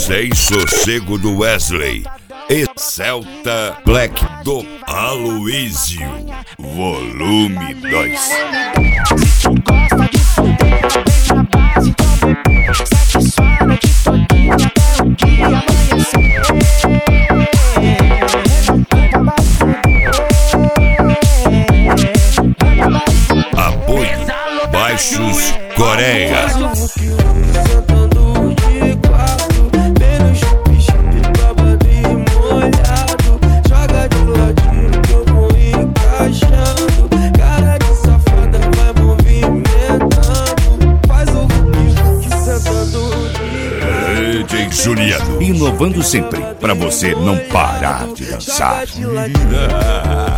Sem Sossego do Wesley e Celta Black do Aloysio, volume 2. Gosta de fuder, vem na base, então bebê. Sexo a noite todinha até o dia amanhecer. Apoio Baixos Coreia. Juliano, inovando sempre, pra você não parar de dançar.